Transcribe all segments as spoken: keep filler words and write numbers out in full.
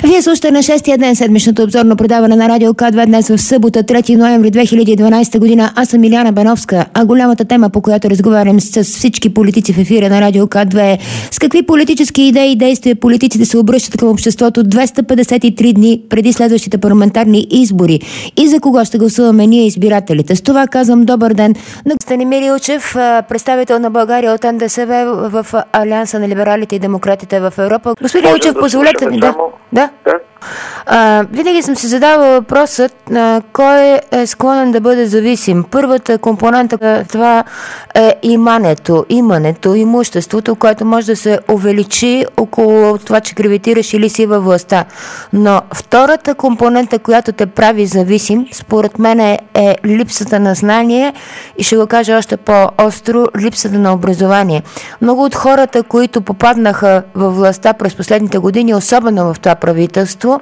Вие слушате на шестия ден седмичното обзорно предаване на Радио К два днес в събота, трети ноември две хиляди и дванадесета година. Аз съм Илияна Бановска, а голямата тема, по която разговарям с всички политици в ефира на Радио К два е с какви политически идеи и действия политиците се обръщат към обществото двеста петдесет и три дни преди следващите парламентарни избори и за кого ще гласуваме ние избирателите. С това казвам добър ден на Станимир Илчев, представител на България от Н Д С В в Алианса на либералите и демократите в Европа. Господин Илчев, да позволете ми да... Да? Да. А, винаги съм си задавала въпросът а, кой е склонен да бъде зависим. Първата компонента това е имането, имането, имуществото, което може да се увеличи около това, че гравитираш или си във властта. Но втората компонента, която те прави зависим, според мен е, е липсата на знание и ще го кажа още по-остро, липсата на образование. Много от хората, които попаднаха във властта през последните години, особено в това правителство,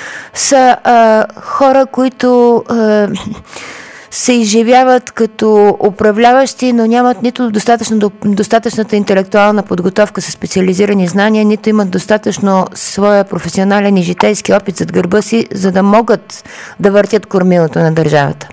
са а, хора, които а, се изживяват като управляващи, но нямат нито достатъчно, достатъчната интелектуална подготовка със специализирани знания, нито имат достатъчно своя професионален и житейски опит зад гърба си, за да могат да въртят кормилото на държавата.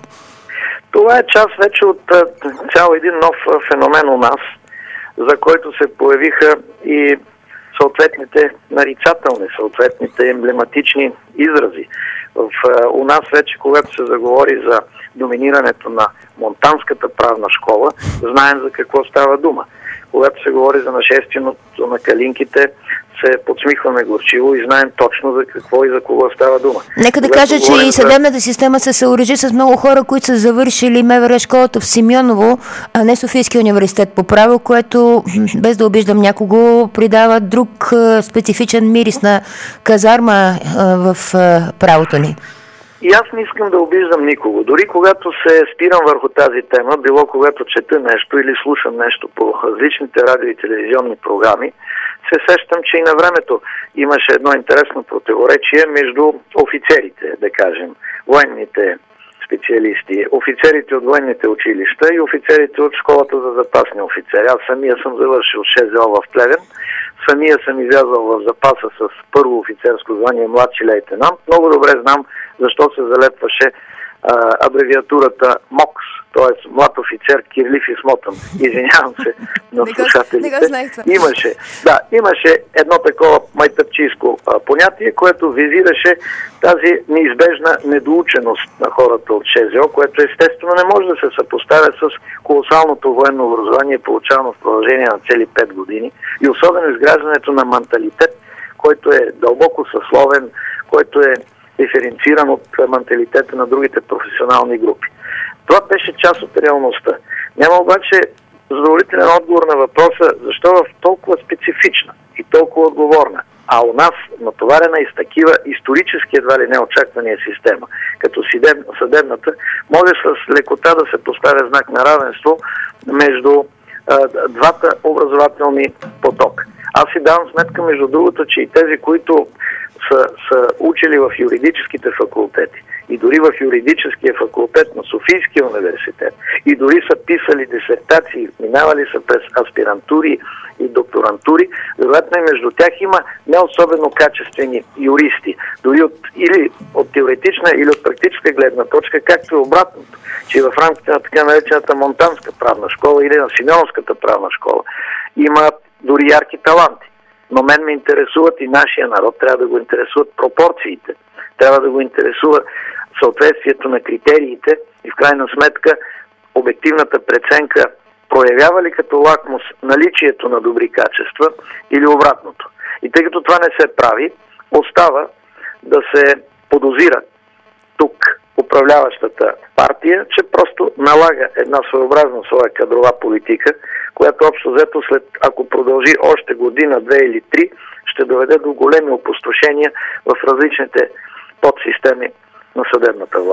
Това е част вече от цял един нов феномен у нас, за който се появиха и съответните нарицателни, съответните емблематични изрази. В, у нас вече, когато се заговори за доминирането на монтанската правна школа, знаем за какво става дума. Когато се говори за нашествието на калинките, се подсмихваме горчиво и знаем точно за какво и за кого става дума. Нека да Когато кажа, че и съдебната за... система се съоръжи с много хора, които са завършили МВР школата в Симеоново, а не Софийския университет по право, което, без да обиждам някого, придава друг специфичен мирис на казарма в правото ни. И аз не искам да обиждам никого. Дори когато се спирам върху тази тема, било когато чета нещо или слушам нещо по различните радио и телевизионни програми, се сещам, че и на времето имаше едно интересно противоречие между офицерите, да кажем, военните специалисти, офицерите от военните училища и офицерите от школата за запасни офицери. Аз самия съм завършил шест зел в Плевен, самия съм излязъл в запаса с първо офицерско звание младши лейтенант. Много добре знам защо се залепваше а, абревиатурата МОКС, т.е. млад офицер кирлив и смотан. Извинявам се на слушателите. Имаше, да, имаше едно такова майтъпчийско а, понятие, което визираше тази неизбежна недоученост на хората от шест зел, което естествено не може да се съпоставя с колосалното военно образование, получавано в продължение на цели пет години и особено изграждането на менталитет, който е дълбоко съсловен, който е диференциран от менталитета на другите професионални групи. Това беше част от реалността. Няма обаче задоволителен отговор на въпроса защо в толкова специфична и толкова отговорна, а у нас натоварена и с такива исторически едва ли неочаквания система, като съдебната, може с лекота да се поставя знак на равенство между а, двата образователни потока. Аз си давам сметка, между другото, че и тези, които са, са учили в юридическите факултети и дори в юридическия факултет на Софийския университет и дори са писали дисертации, минавали са през аспирантури и докторантури, вероятно и между тях има не особено качествени юристи, дори от, или от теоретична или от практическа гледна точка, както и обратното, че в рамките на така наречената монтанска правна школа или на Симеоновската правна школа има дори ярки таланти. Но мен ме интересуват и нашия народ, трябва да го интересуват пропорциите, трябва да го интересува съответствието на критериите и в крайна сметка обективната преценка проявява ли като лакмус наличието на добри качества или обратното. И тъй като това не се прави, остава да се подозира тук управляващата партия, че просто налага една своеобразна своя кадрова политика, която общо взето след, ако продължи още година, две или три, ще доведе до големи опустошения в различните подсистеми на съдебната власт.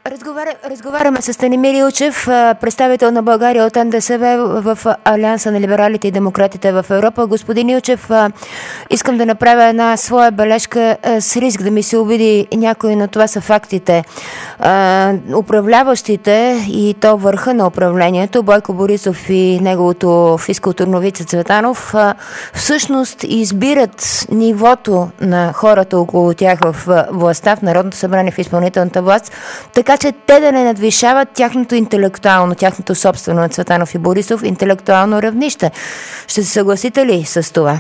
Разговаря, разговаряме с Станимир Илчев, представител на България от Н Д С В в Алианса на либералите и демократите в Европа. Господин Илчев, искам да направя една своя бележка с риск да ми се обиди някой, но това са фактите. Управляващите и то върха на управлението, Бойко Борисов и неговото физкултурно вице Цветанов, всъщност избират нивото на хората около тях в властта, в Народното събрание, в изпълнителната власт, така че те да не надвишават тяхното интелектуално, тяхното собствено на Цветанов и Борисов интелектуално равнище. Ще се съгласите ли с това?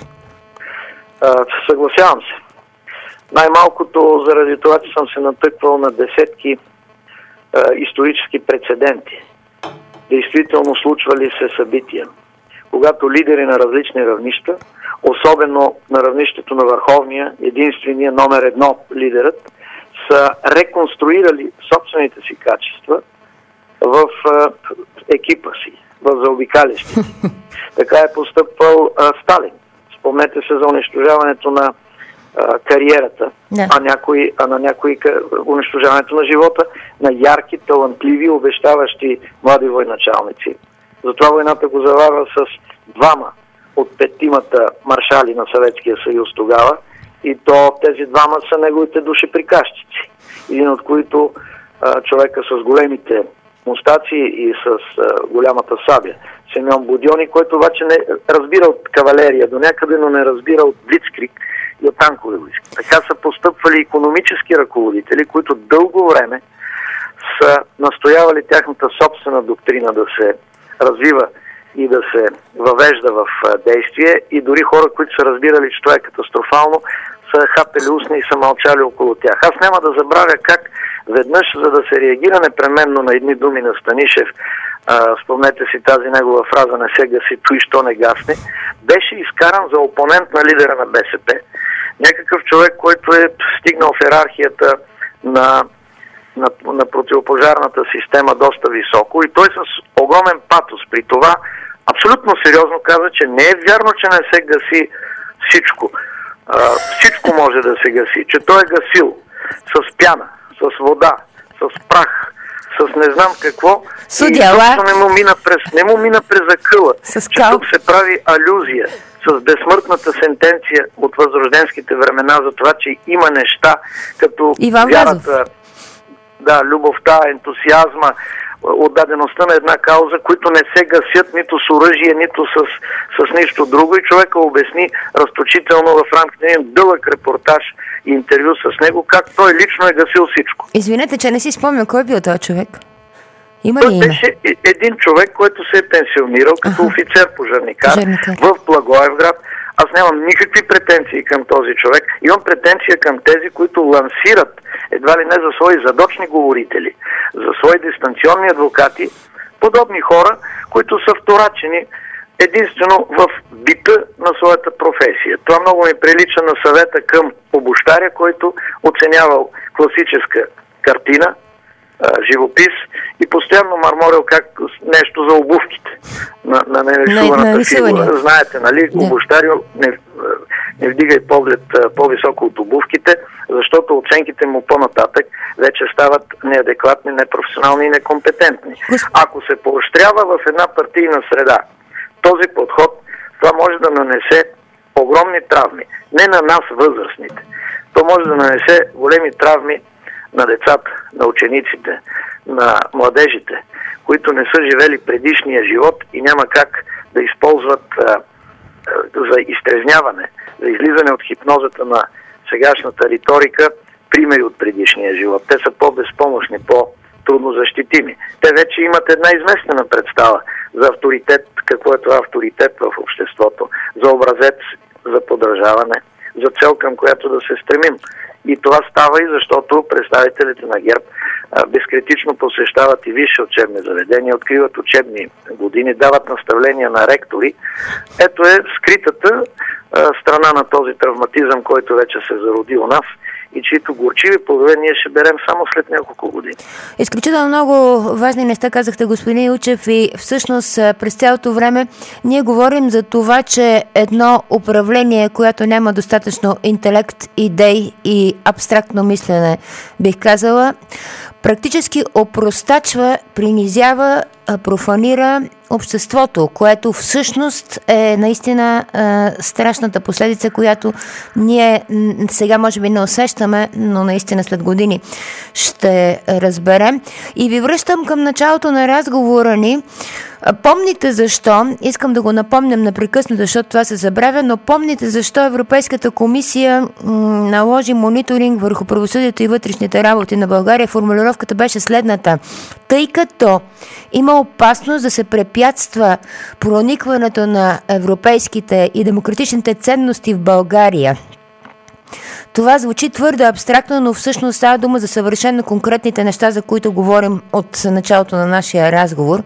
А, съгласявам се. Най-малкото заради това, че съм се натъквал на десетки а, исторически прецеденти. Действително случвали се събития, когато лидери на различни равнища, особено на равнището на върховния, единствения номер едно лидерът, са реконструирали собствените си качества в а, екипа си, в заобикалящите. Така е постъпвал а, Сталин. Спомнете се за унищожаването на а, кариерата, да. а, някои, а на някои унищожаването на живота на ярки, талантливи, обещаващи млади военачалници. Затова войната го заварва с двама от петимата маршали на Съветския съюз тогава, и то тези двама са неговите душеприказчици. Един от които а, човека с големите мустаци и с а, голямата сабя. Семен Будьони, който обаче не разбира от кавалерия до някъде, но не разбира от блицкриг и от танкови войски. Така са постъпвали икономически ръководители, които дълго време са настоявали тяхната собствена доктрина да се развива и да се въвежда в действие, и дори хора, които са разбирали, че това е катастрофално, са хапели устни и са мълчали около тях. Аз няма да забравя как веднъж, за да се реагира непременно на едни думи на Станишев, а, спомнете си тази негова фраза "не се гаси, той що не гасне", беше изкаран за опонент на лидера на Б С П. Някакъв човек, който е стигнал в йерархията на На, на противопожарната система доста високо, и той с огромен патос при това абсолютно сериозно каза, че не е вярно, че не се гаси всичко. А, всичко може да се гаси, че той е гасил с пяна, с вода, с прах, с не знам какво. Судяла. И не му мина през, не му мина през акъла, че тук се прави алюзия с безсмъртната сентенция от възрожденските времена за това, че има неща като Иван вярата, да, любовта, ентусиазма, отдадеността на една кауза, които не се гасят нито с оръжие, нито с, с нищо друго. И човека обясни разточително в рамките на един дълъг репортаж и интервю с него, как той лично е гасил всичко. Извинете, че не си спомня кой е бил този човек. Има ли той име? Беше един човек, който се е пенсионирал като ага. офицер-пожарникар Пожарникар. в Благоевград. Аз нямам никакви претенции към този човек. Имам претенция към тези, които лансират едва ли не за свои задочни говорители, за свои дистанционни адвокати, подобни хора, които са вторачени единствено в бита на своята професия. Това много ми прилича на съвета към обущаря, който оценявал класическа картина, живопис и постоянно марморил как нещо за обувките на, на нерисуваната фигура. Знаете, нали, да. Обущарио не, не вдигай поглед по-високо от обувките, защото оценките му по-нататък вече стават неадекватни, непрофесионални и некомпетентни. Ако се поощрява в една партийна среда този подход, това може да нанесе огромни травми. Не на нас, възрастните. То може да нанесе големи травми на децата, на учениците, на младежите, които не са живели предишния живот и няма как да използват а, а, за изтрезняване, за излизане от хипнозата на сегашната риторика примери от предишния живот. Те са по-безпомощни, по-трудно защитими. Те вече имат една изместена представа за авторитет, какво е това авторитет в обществото, за образец, за подражаване, за цел, към която да се стремим. И това става и защото представителите на ГЕРБ а, безкритично посещават и висши учебни заведения, откриват учебни години, дават наставления на ректори. Ето е скритата а, страна на този травматизъм, който вече се зароди у нас и чието горчиви плодове ние ще берем само след няколко години. Изключително много важни неща казахте, господин Илчев, и всъщност през цялото време ние говорим за това, че едно управление, което няма достатъчно интелект, идеи и абстрактно мислене, бих казала, практически опростачва, принизява, профанира обществото, което всъщност е наистина е, страшната последица, която ние сега може би не усещаме, но наистина след години ще разберем. И ви връщам към началото на разговора ни. Помните защо, искам да го напомням непрекъснато, защото това се забравя, но помните защо Европейската комисия м- наложи мониторинг върху правосъдието и вътрешните работи на България. Формулировката беше следната. Тъй като има опасност да се препятства проникването на европейските и демократичните ценности в България. Това звучи твърде абстрактно, но всъщност става дума за съвършено конкретните неща, за които говорим от началото на нашия разговор.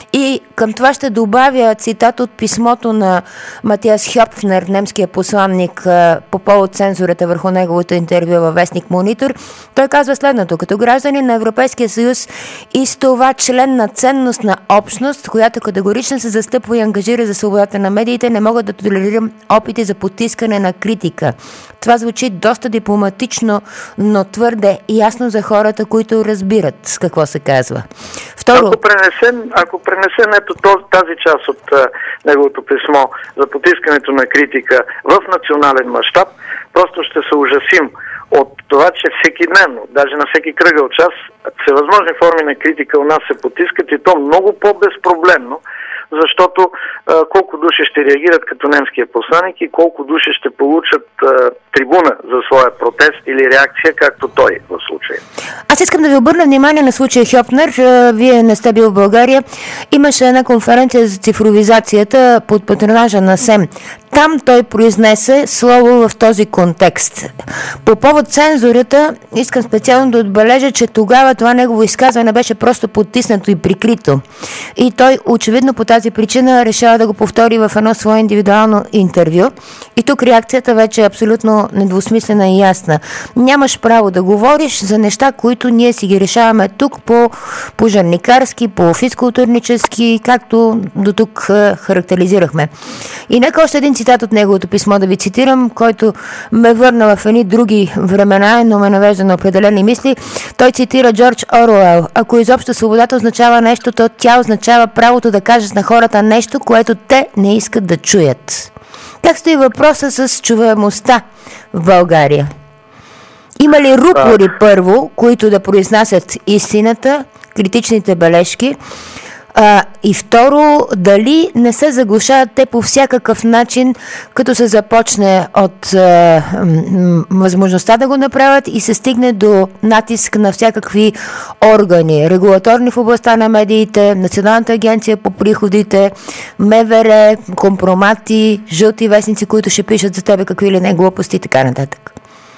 И към това ще добавя цитат от писмото на Матиас Хьопфнер, немския посланник, по повод цензурата върху неговото интервю във вестник Монитор. Той казва следното: като граждани на Европейския съюз и с това член на ценностна общност, която категорично се застъпва и ангажира за свободата на медиите, не могат да толерирам опити за потискане на критика. Това звучи доста дипломатично, но твърде ясно за хората, които разбират какво се казва. Второ... Ако пренесем, ако пренесем ето тази част от а, неговото писмо за потискането на критика в национален мащаб, просто ще се ужасим от това, че всеки дневно, даже на всеки кръгъл час, всевъзможни форми на критика у нас се потискат, и то много по-безпроблемно, защото а, колко души ще реагират като немския посланик и колко души ще получат а, трибуна за своя протест или реакция, както той в случая. Аз искам да ви обърна внимание на случая Хьопнер. Вие не сте бил в България. Имаше една конференция за цифровизацията под патронажа на СЕМ. Там той произнесе слово в този контекст. По повод цензурата искам специално да отбележа, че тогава това негово изказване беше просто потиснато и прикрито. И той очевидно по тази причина решава да го повтори в едно свое индивидуално интервю. И тук реакцията вече е абсолютно недвусмислена и ясна. Нямаш право да говориш за неща, които ние си ги решаваме тук по пожарникарски, по физкултурнически, както до тук характеризирахме. И нека още един цитат от неговото писмо да ви цитирам, който ме върна в едни други времена, но ме навежда на определени мисли. Той цитира Джордж Оруел: ако изобщо свободата означава нещо, то тя означава правото да кажеш на хората нещо, което те не искат да чуят. Как стои въпроса с чуваемостта в България? Има ли рупори първо, които да произнасят истината, критичните бележки? А, и второ, дали не се заглушават те по всякакъв начин, като се започне от а, м- възможността да го направят и се стигне до натиск на всякакви органи, регулаторни в областта на медиите, Националната агенция по приходите, МВР, компромати, жълти вестници, които ще пишат за тебе какви ли не глупости и така нататък.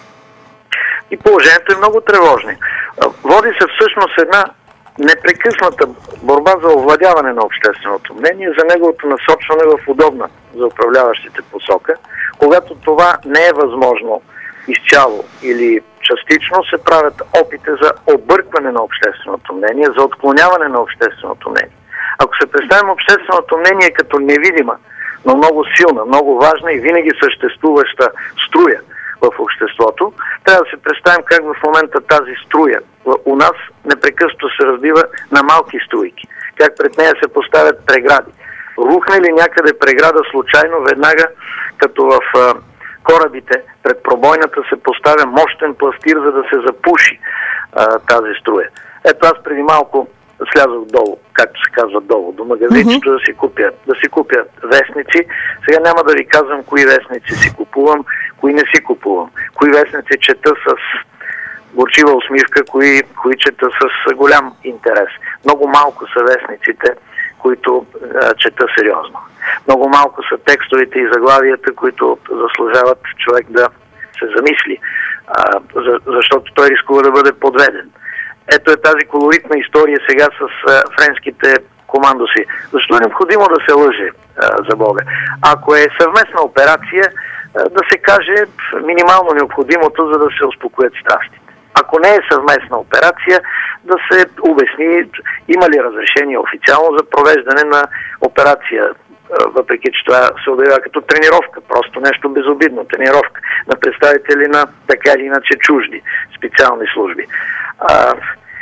И положението е много тревожно. Води се всъщност една непрекъсната борба за овладяване на общественото мнение, за неговото насочване в удобна за управляващите посока. Когато това не е възможно изцяло или частично, се правят опити за объркване на общественото мнение, за отклоняване на общественото мнение. Ако се представим общественото мнение като невидима, но много силна, много важна и винаги съществуваща струя в обществото, трябва да се представим как в момента тази струя у нас непрекъснато се разбива на малки струйки. Как пред нея се поставят прегради. Рухне ли някъде преграда случайно, веднага като в а, корабите пред пробойната се поставя мощен пластир, за да се запуши а, тази струя. Ето аз преди малко слязох долу, както се казва долу, до магазинчето mm-hmm. да си купя, да си купя вестници. Сега няма да ви казвам кои вестници си купувам, кои не си купувам. Кои вестници чета с горчива усмивка, кои, кои чета с голям интерес. Много малко са вестниците, които а, чета сериозно. Много малко са текстовете и заглавията, които заслужават човек да се замисли, а, за, защото той рискува да бъде подведен. Ето е тази колоритна история сега с а, френските командоси. Защо е необходимо да се лъже, а, за Бога? Ако е съвместна операция, а, да се каже минимално необходимото, за да се успокоят страстите. Ако не е съвместна операция, да се обясни има ли разрешение официално за провеждане на операция, въпреки че това се обявява като тренировка, просто нещо безобидно, тренировка на представители на така или иначе чужди специални служби. А,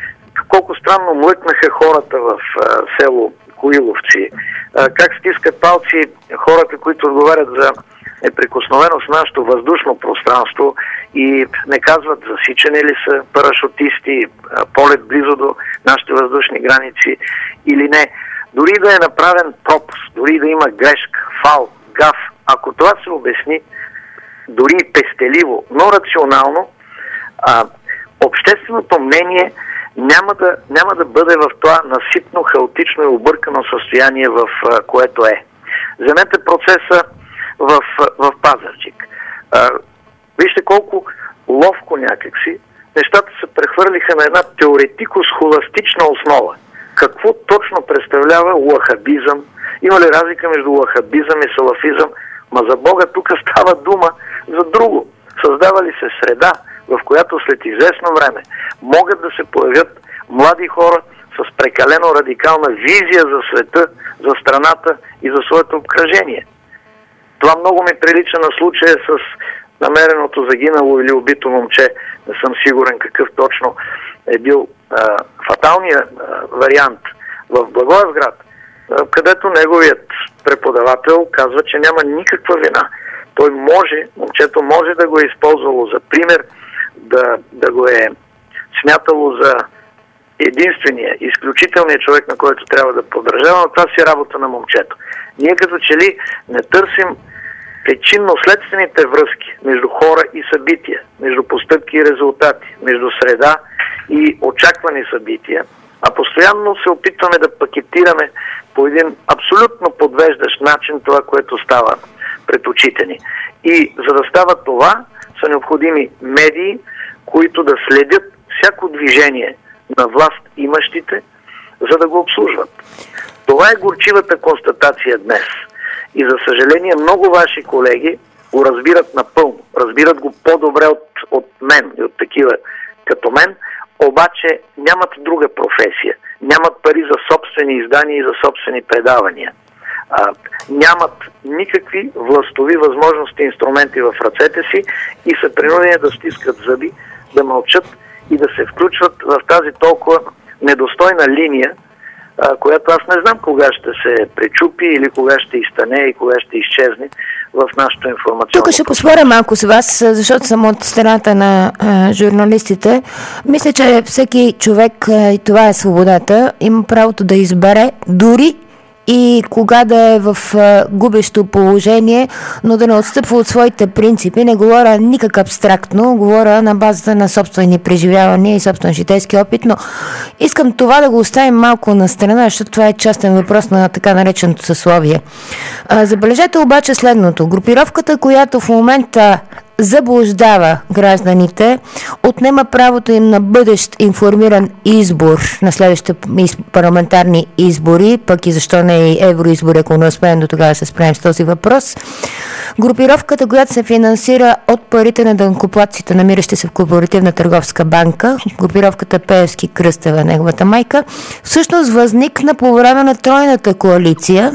колко странно млъкнаха хората в а, село Коиловци, а, как стискат палци хората, които отговарят за неприкосновеност в нашето въздушно пространство и не казват засичани ли са парашутисти, а, полет близо до нашите въздушни граници или не. Дори да е направен пропуск, дори да има грешка, фал, гаф, ако това се обясни дори и пестеливо, но рационално, а, общественото мнение няма да, няма да бъде в това наситно, хаотично и объркано състояние, в а, което е. Вземете процеса в, в Пазарджик. А, вижте колко ловко някакси нещата се прехвърлиха на една теоретико-схоластична основа. Какво точно представлява лахабизъм? Има ли разлика между лахабизъм и салафизъм? Ма за Бога, тук става дума за друго. Създава ли се среда, в която след известно време могат да се появят млади хора с прекалено радикална визия за света, за страната и за своето обкръжение? Това много ми прилича на случая с намереното загинало или убито момче. Не съм сигурен какъв точно е бил а, фаталният а, вариант в Благоевград, а, където неговият преподавател казва, че няма никаква вина. Той може, момчето може да го е използвало за пример, да, да го е смятало за единствения, изключителния човек, на който трябва да поддържава, но това си работа на момчето. Ние като че ли не търсим причинно-следствените връзки между хора и събития, между постъпки и резултати, между среда и очаквани събития, а постоянно се опитваме да пакетираме по един абсолютно подвеждащ начин това, което става пред очите ни. И за да става това, са необходими медии, които да следят всяко движение на власт имащите, за да го обслужват. Това е горчивата констатация днес. И за съжаление много ваши колеги го разбират напълно. Разбират го по-добре от, от мен и от такива като мен, обаче нямат друга професия. Нямат пари за собствени издания и за собствени предавания. А, нямат никакви властови възможности и инструменти в ръцете си и са принудени да стискат зъби, да мълчат и да се включват в тази толкова недостойна линия, а, която аз не знам кога ще се пречупи или кога ще изтане и кога ще изчезне в нашото информационно. Тук ще поспоря малко с вас, защото съм от страната на а, журналистите. Мисля, че всеки човек, и това е свободата, има правото да избере дори и кога да е в а, губещо положение, но да не отстъпва от своите принципи. Не говоря никак абстрактно, говоря на базата на собствени преживявания и собствен житейски опит, но искам това да го оставим малко на страна, защото това е частен въпрос на така нареченото съсловие. А, забележете обаче следното. Групировката, която в момента заблуждава гражданите, отнема правото им на бъдещ информиран избор на следващите парламентарни избори, пък и защо не и евроизбори, ако не успеем до тогава да се справим с този въпрос. Групировката, която се финансира от парите на данъкоплатците, намиращи се в Корпоративна търговска банка, групировката Пеевски Кръстева, неговата майка, всъщност възникна по време на тройната коалиция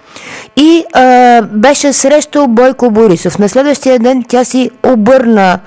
и а, беше срещу Бойко Борисов. На следващия ден тя си обърна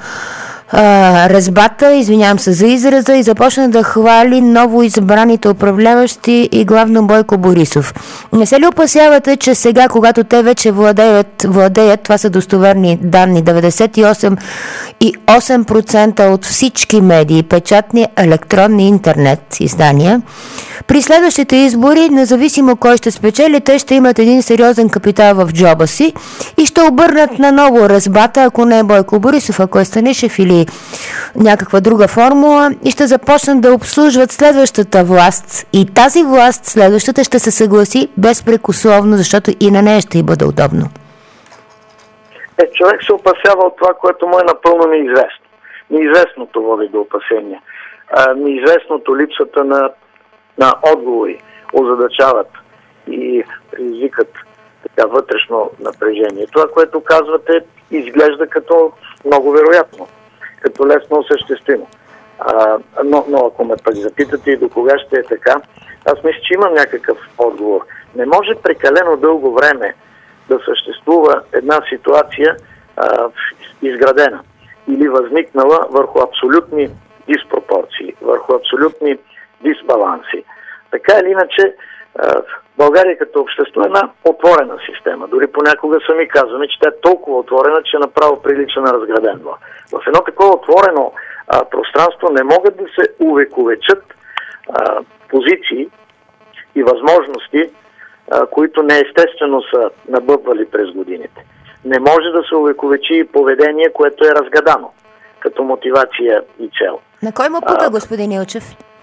а, резбата, извинявам се за израза, и започна да хвали ново избраните управляващи и главно Бойко Борисов. Не се ли опасявате, че сега, когато те вече владеят, владеят, това са достоверни данни, деветдесет и осем цяло и осем процента от всички медии, печатни, електронни, интернет издания, при следващите избори, независимо кой ще спечели, те ще имат един сериозен капитал в джоба си и ще обърнат на ново резбата, ако не е Бойко Борисов, ако е Станишев или някаква друга формула, и ще започнат да обслужват следващата власт. И тази власт, следващата, ще се съгласи безпрекословно, защото и на нея ще й бъде удобно. Е, човек се опасява от това, което му е напълно неизвестно. Неизвестното води до опасения. А, неизвестното, липсата на на отговори озадачават и предизвикат така вътрешно напрежение. Това, което казвате, изглежда като много вероятно, като лесно осъществимо. А, но, но ако ме пък запитате и до кога ще е така, аз мисля, че имам някакъв отговор. Не може прекалено дълго време да съществува една ситуация а, изградена или възникнала върху абсолютни диспропорции, върху абсолютни дисбаланси. Така или иначе, България като общество е една отворена система. Дори понякога сами казваме, че тя е толкова отворена, че направо прилича на разграден влак. В едно такова отворено а, пространство не могат да се увековечат а, позиции и възможности, а, които неестествено са набъбвали през годините. Не може да се увековечи поведение, което е разгадано като мотивация и цел. На кой му пука, господин Илчев?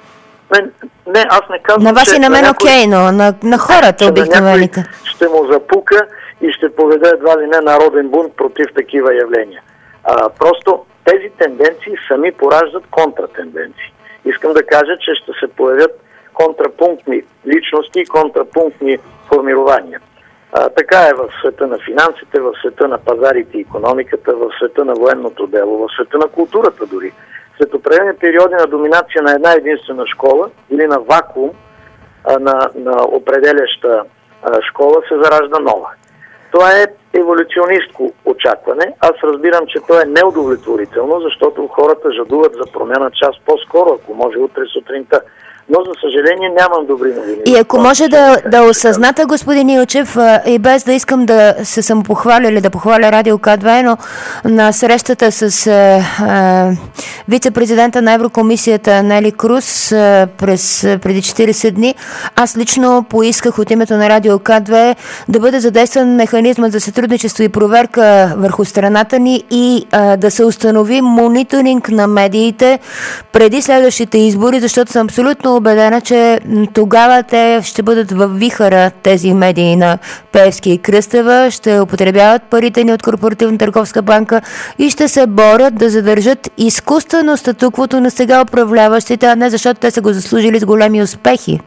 Не, не, аз не казвам, на вас и на мен на някой, окей, но на, на хората обикновените. Ще му запука и ще поведе едва ли не народен бунт против такива явления. А, просто тези тенденции сами пораждат контратенденции. Искам да кажа, че ще се появят контрапунктни личности и контрапунктни формирования. А, така е в света на финансите, в света на пазарите и икономиката, в света на военното дело, в света на културата дори. След определени периоди на доминация на една единствена школа или на вакуум а, на, на определяща а, школа се заражда нова. Това е еволюционистко очакване. Аз разбирам, че то е неудовлетворително, защото хората жадуват за промяна час по-скоро, ако може утре сутринта. Но, за съжаление, нямам добри новини. И ако може да, да осъзната, господин Илчев, и без да искам да се самопохваля или да похваля Радио К две, но на срещата с а, а, вице-президента на Еврокомисията Нели Круз а, през, преди четирийсет дни, аз лично поисках от името на Радио К две да бъде задействан механизмът за сътрудничество и проверка върху страната ни и а, да се установи мониторинг на медиите преди следващите избори, защото съм абсолютно убедена, че тогава те ще бъдат във вихара, тези медии на Пеевски и Кръстева, ще употребяват парите ни от Корпоративна търговска банка и ще се борят да задържат изкуствено статуквото на сега управляващите, а не защото те са го заслужили с големи успехи.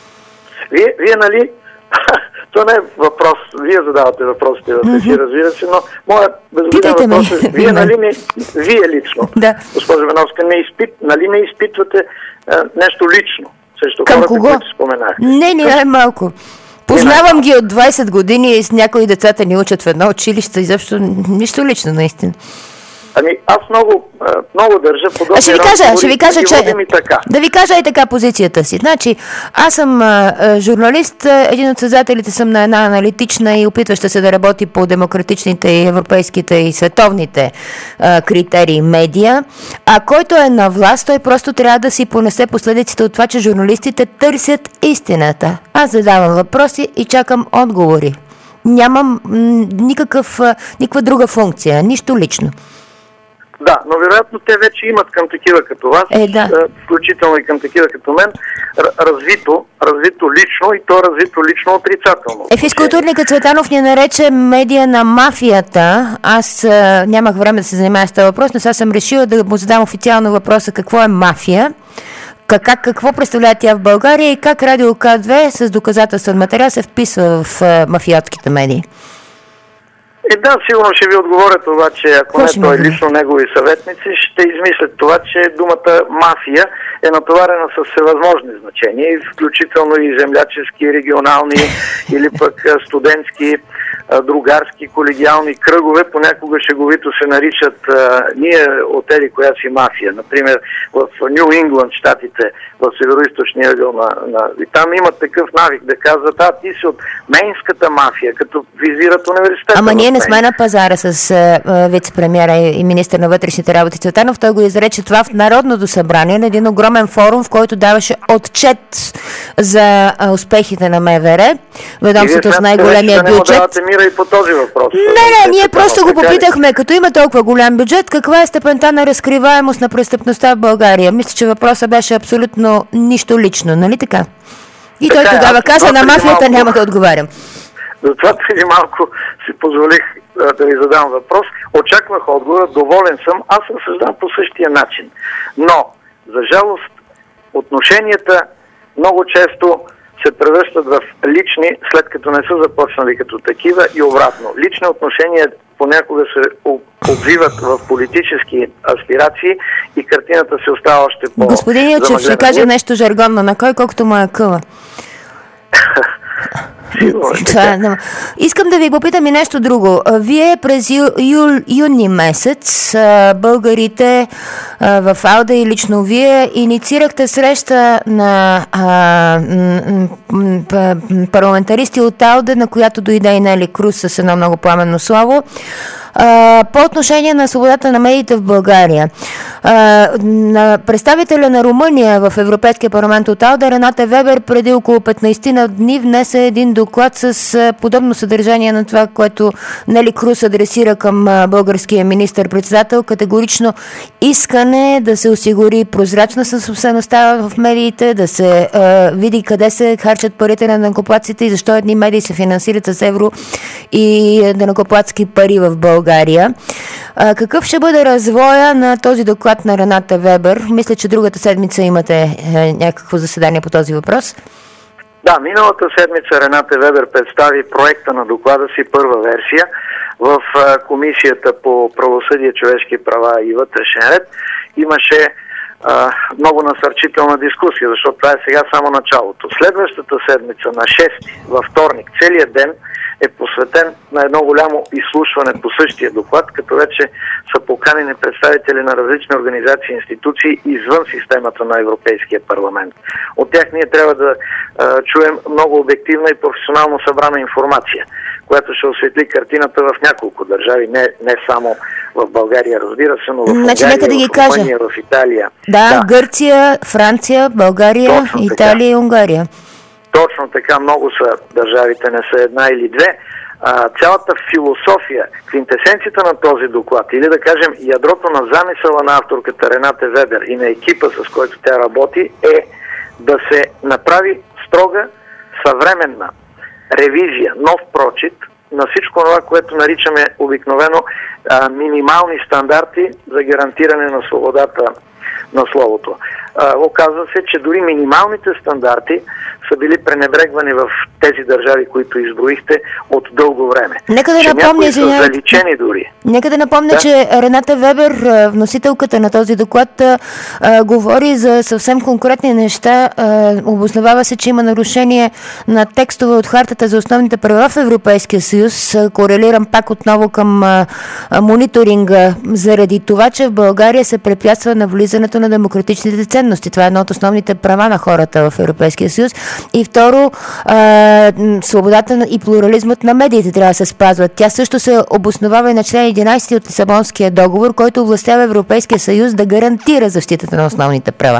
Вие, вие нали, то не е въпрос, вие задавате въпросите в ефир, mm-hmm. разбира се, но моят безгледен въпрос е, вие нали не, вие лично, да. Госпожа Беновска, не изпит, нали не изпитвате а, нещо лично срещу към хората, кого? които споменах? Не, не, най-малко. Познавам ги от двайсет години и с някои децата ни учат в едно училище, изобщо нищо лично, наистина. Ами аз много, много държа подобни ще ви кажа, ще ви кажа, че така. Да ви кажа и така позицията си. Значи, аз съм а, журналист, един от създателите съм на една аналитична и опитваща се да работи по демократичните и европейските и световните а, критерии медия. А който е на власт, той просто трябва да си понесе последиците от това, че журналистите търсят истината. Аз задавам въпроси и чакам отговори. Нямам м- никакъв, никаква друга функция, нищо лично. Да, но вероятно те вече имат към такива като вас, е, да. включително и към такива като мен, развито, развито лично и то развито лично отрицателно. Е, физкултурника Цветанов ни нарече медия на мафията. Аз а, нямах време да се занимая с този въпрос, но сега съм решила да му задам официално въпроса какво е мафия, как, какво представлява тя в България и как Радио К две с доказателствен материал се вписва в а, мафиотските медии. Е, да, сигурно ще ви отговоря това, че ако не той лично негови съветници, ще измислят това, че думата мафия е натоварена с всевъзможни значения, включително и землячески, регионални или пък студентски, другарски, колегиални кръгове. Понякога шеговито се наричат а, ние от еди коя си мафия. Например, в Ню Ингланд, щатите, в североизточния ъгъл на, на... И там имат такъв навик да казват, а ти си от мейнската мафия, като визират университета. Ама ние не сме на пазара с а, вице-премиера и министър на вътрешните работи Цветанов. Той го изрече това в Народното събрание на един огромен форум, в който даваше отчет за а, успехите на МВР. Ведомството с най-големия да бюджет. И по този въпрос. Не, не, ние просто го попитахме, като има толкова голям бюджет, каква е степента на разкриваемост на престъпността в България? Мисля, че въпросът беше абсолютно нищо лично, нали така? И така, той тогава каза, на мафията малко, няма да отговарям. Затова преди малко си позволих а, да ви задам въпрос. Очаквах отговора, доволен съм. Аз разсъждам по същия начин. Но, за жалост, отношенията много често се превръщат в лични, след като не са започнали като такива и обратно. Лични отношения понякога се обвиват в политически аспирации и картината се остава още по... Господин Илчев, ще кажа нещо жаргонно. На кой колкото му е къла? Сигурно. Това, да. Искам да ви попитам и нещо друго. Вие през ю, ю, юни месец българите в Алда и лично вие инициирахте среща на а, парламентаристи от Алда, на която дойде и Нели Круз с едно много пламенно слово, по отношение на свободата на медиите в България. На представителя на Румъния в Европейския парламент от Алда, Рената Вебер, преди около петнайсет дни внесе един доклад с подобно съдържание на това, което Нели Круз адресира към българския министър-председател. Категорично искане да се осигури прозрачна собствеността в медиите, да се е, види къде се харчат парите на данъкоплатците и защо едни медии се финансират с евро и данъкоплатски пари в България. А, какъв ще бъде развоя на този доклад на Рената Вебер? Мисля, че другата седмица имате е, някакво заседание по този въпрос. Да, миналата седмица Рената Вебер представи проекта на доклада си, първа версия, в а, Комисията по правосъдие, човешки права и вътрешен ред. Имаше а, много насърчителна дискусия, защото това е сега само началото. Следващата седмица, на шести, във вторник, целият ден е посветен на едно голямо изслушване по същия доклад, като вече са поканени представители на различни организации и институции извън системата на Европейския парламент. От тях ние трябва да а, чуем много обективна и професионално събрана информация, която ще осветли картината в няколко държави, не, не само в България, разбира се, но в значи, Унгария, да ги в Румъния, в Италия. Да, да, Гърция, Франция, България, точно Италия така. И Унгария. Точно така, много са държавите, не са една или две. А, цялата философия, квинтесенцията на този доклад, или да кажем ядрото на замисъла на авторката Рената Вебер и на екипа, с който тя работи, е да се направи строга, съвременна ревизия, нов прочит на всичко това, което наричаме обикновено а, минимални стандарти за гарантиране на свободата на словото. А, оказва се, че дори минималните стандарти са били пренебрегвани в тези държави, които изброихте от дълго време. Нека да напомня, че са заличени дори. Нека да напомня, да? че Рената Вебер, вносителката на този доклад, а, говори за съвсем конкретни неща. А, обосновава се, че има нарушение на текстове от Хартата за основните права в Европейския съюз. Корелирам пак отново към а, а, мониторинга, заради това, че в България се препятства на влизането на демократичните ценности. Това е едно от основните права на хората в Европейския съюз. И второ, а, свободата и плурализмът на медиите трябва да се спазват. Тя също се обосновава и на член единайсети от Лисабонския договор, който овластява Европейския съюз да гарантира защитата на основните права.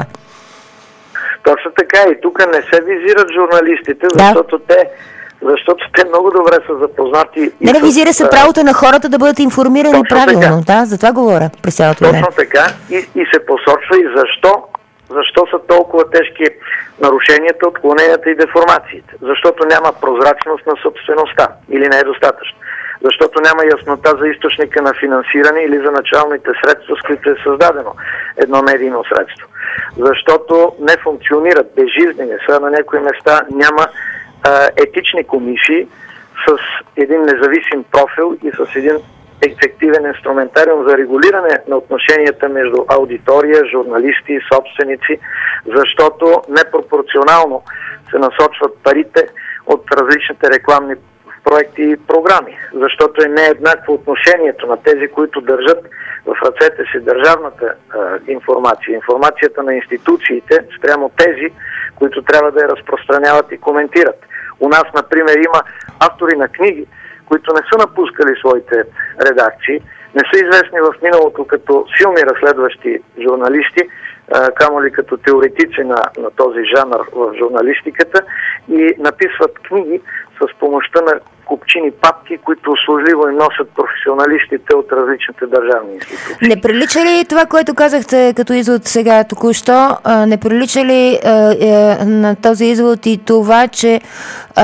Точно така. И тук не се визират журналистите, защото да. те защото те много добре са запознати. Не, не визира се правото на хората да бъдат информирани правилно. Да, за това говоря през цялото време. Точно така. И, и се посочва и защо Защо са толкова тежки нарушенията, отклоненията и деформациите? Защото няма прозрачност на собствеността или не е достатъчно. Защото няма яснота за източника на финансиране или за началните средства, с които е създадено едно медийно средство. Защото не функционират безжизнени, сега на някои места няма а, етични комисии с един независим профил и с един ефективен инструментариум за регулиране на отношенията между аудитория, журналисти и собственици, защото непропорционално се насочват парите от различните рекламни проекти и програми, защото е нееднакво отношението на тези, които държат в ръцете си държавната е, информация, информацията на институциите спрямо тези, които трябва да я разпространяват и коментират. У нас, например, има автори на книги, които не са напускали своите редакции, не са известни в миналото като силни разследващи журналисти, камо ли като теоретици на, на този жанр в журналистиката, и написват книги с помощта на купчини папки, които услужливо им носят професионалистите от различните държавни институции. Не прилича ли това, което казахте като извод сега току-що, не прилича ли а, а, на този извод и това, че а,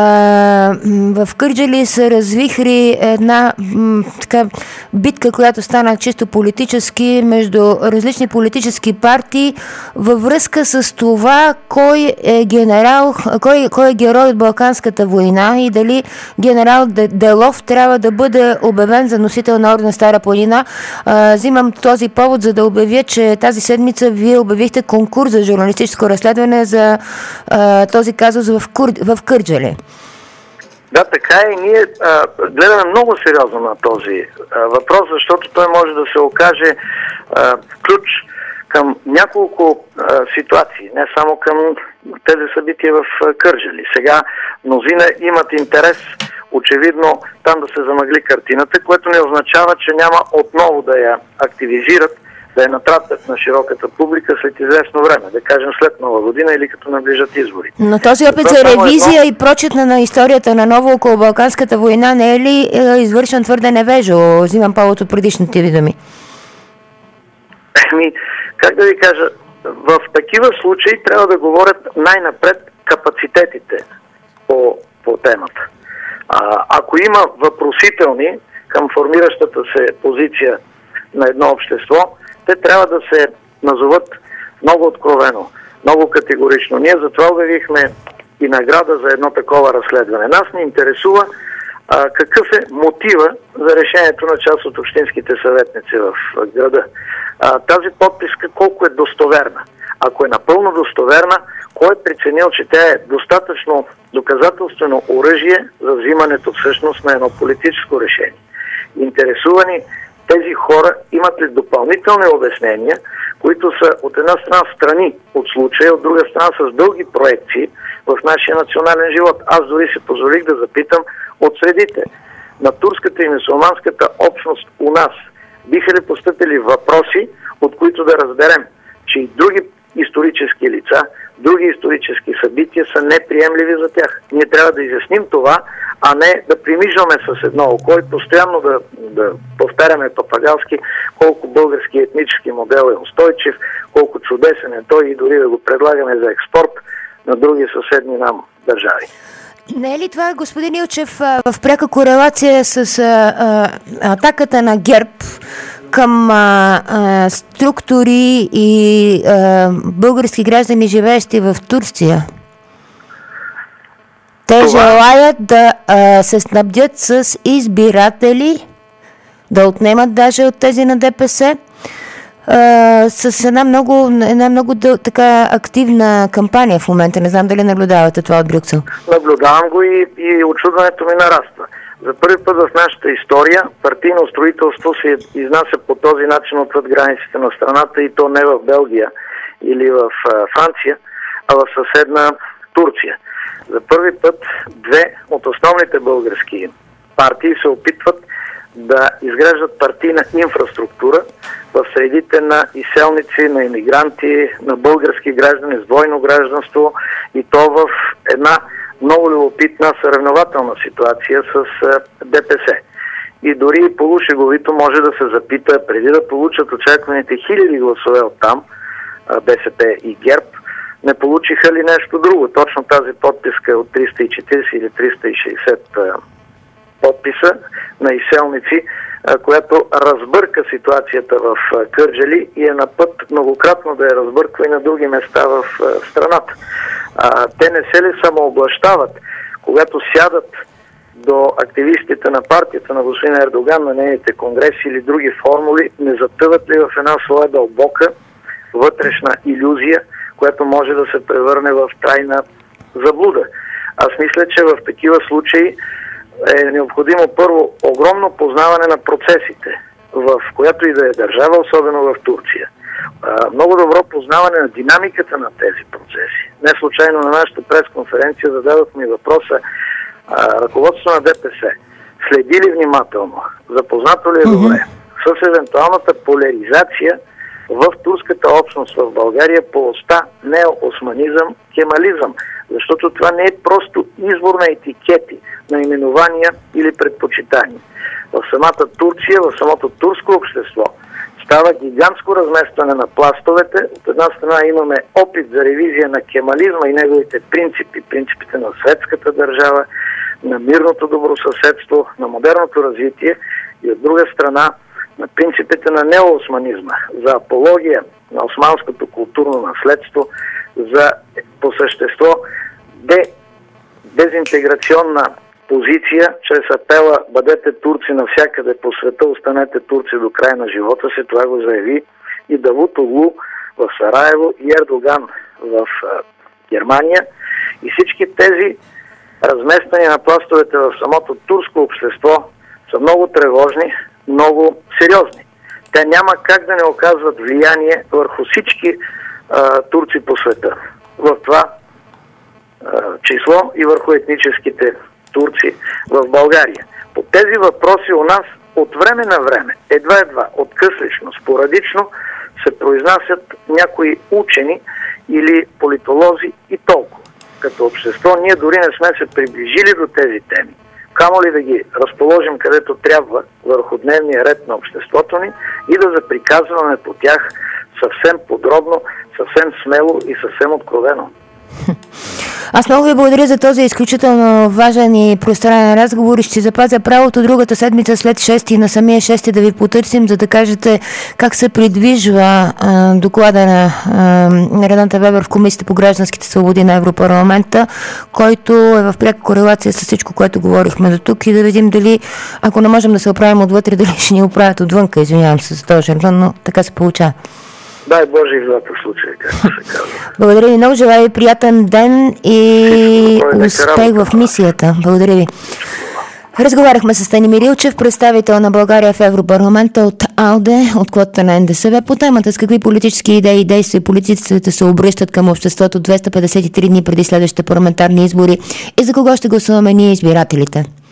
в Кърджали се развихри една м, така битка, която стана чисто политически между различни политически партии във връзка с това кой е генерал, кой, кой е герой от Балканската война и дали генерал Делов трябва да бъде обявен за носител на орден Стара планина. А, взимам този повод, за да обявя, че тази седмица вие обявихте конкурс за журналистическо разследване за а, този казус в, Кур... в Кърджали. Да, така и ние а, гледаме много сериозно на този а, въпрос, защото той може да се окаже а, ключ към няколко а, ситуации, не само към тези събития в а, Кърджали. Сега мнозина имат интерес очевидно там да се замъгли картината, което не означава, че няма отново да я активизират, да я натрапят на широката публика след известно време, да кажем след Нова година или като наближат избори. Но този опит за ревизия едно... и прочитна на историята на ново около Балканската война не е ли е, извършен твърде невежо? Взимам повод от предишните ви думи. Еми, как да ви кажа, в такива случаи трябва да говорят най-напред капацитетите по, по темата. А, ако има въпросителни към формиращата се позиция на едно общество, те трябва да се назоват много откровено, много категорично. Ние затова обявихме и награда за едно такова разследване. Нас ни интересува а, какъв е мотива за решението на част от общинските съветници в града. А, тази подписка колко е достоверна. Ако е напълно достоверна, кой е преценил, че тя е достатъчно доказателствено оръжие за взимането всъщност на едно политическо решение. Интересувани тези хора имат ли допълнителни обяснения, които са от една страна страни от случая, от друга страна с дълги проекции в нашия национален живот. Аз дори се позволих да запитам от средите на турската и мюсюлманската общност у нас. Биха ли постъпили въпроси, от които да разберем, че и други исторически лица, други исторически събития са неприемливи за тях. Ние трябва да изясним това, а не да примижваме с едно око и постоянно да, да повтаряме папагалски колко български етнически модел е устойчив, колко чудесен е той и дори да го предлагаме за експорт на други съседни нам държави. Не е ли това, господин Илчев, в пряка корелация с а, а, атаката на ГЕРБ към а, а, структури и а, български граждани, живеещи в Турция? Те това... желаят да а, се снабдят с избиратели, да отнемат даже от тези на ДПС, а, с една много, една много дъл, така активна кампания в момента. Не знам дали наблюдавате това от Брюксел. Наблюдавам го и, и очудването ми нараства. За първи път в нашата история партийно строителство се изнася по този начин отвъд границите на страната и то не в Белгия или в а, Франция, а в съседна Турция. За първи път две от основните български партии се опитват да изграждат партийна инфраструктура в средите на изселници, на имигранти, на български граждани с двойно гражданство и то в една много любопитна съревнователна ситуация с ДПС. И дори полушеговито може да се запита, преди да получат очакваните хиляди гласове от там, БСП и ГЕРБ, не получиха ли нещо друго? Точно тази подписка от триста и четиридесет или триста и шейсет подписа на изселници, която разбърка ситуацията в Кърджали и е на път многократно да я разбърква и на други места в страната. А, те не се ли самооблащават, когато сядат до активистите на партията на господин Ердоган на нейните конгреси или други формули, не затъват ли в една своя дълбока вътрешна илюзия, която може да се превърне в трайна заблуда? Аз мисля, че в такива случаи е необходимо първо огромно познаване на процесите, в която и да е държава, особено в Турция. Много добро познаване на динамиката на тези процеси. Не случайно на нашата пресконференция зададохме въпроса ръководството на ДПС следи ли внимателно, запознато ли е добре с евентуалната поляризация в турската общност в България по оста неоосманизъм, кемализъм, защото това не е просто избор на етикети, на именования или предпочитания. В самата Турция, в самото турско общество става гигантско разместване на пластовете. От една страна имаме опит за ревизия на кемализма и неговите принципи, принципите на светската държава, на мирното добросъседство, на модерното развитие и от друга страна на принципите на неоосманизма, за апология на османското културно наследство, за по същество де, дезинтеграционна позиция, чрез апела бъдете турци навсякъде по света, останете турци до края на живота си. Това го заяви и Давутоглу в Сараево и Ердоган в а, Германия. И всички тези размествани на пластовете в самото турско общество, са много тревожни, много сериозни. Те няма как да не оказват влияние върху всички а, турци по света. В това а, число и върху етническите турци в България. По тези въпроси у нас от време на време, едва-едва, откъслично, спорадично, се произнасят някои учени или политолози и толкова. Като общество ние дори не сме се приближили до тези теми. Камо ли да ги разположим където трябва върху дневния ред на обществото ни и да заприказваме по тях съвсем подробно, съвсем смело и съвсем откровено. Аз много ви благодаря за този изключително важен и пространен разговор и ще запазя правото другата седмица след шести на самия шести да ви потърсим, за да кажете как се придвижва а, доклада на, на Рената Вебер в Комисията по гражданските свободи на Европарламента, който е в пряка корелация с всичко, което говорихме до тук, и да видим дали, ако не можем да се оправим отвътре, дали ще ни оправят отвънка. Извинявам се за този жаргон, но така се получава. Дай Боже и в двата случая, както се казва. Благодаря ви много, желая ви приятен ден и успех в мисията. Благодаря ви. Разговаряхме с Станимир Илчев, представител на България в Европарламента от АЛДЕ, от квотата на НДСВ, по темата с какви политически идеи и действия политиците се обръщат към обществото двеста петдесет и три дни преди следващите парламентарни избори и за кого ще гласуваме ние, избирателите.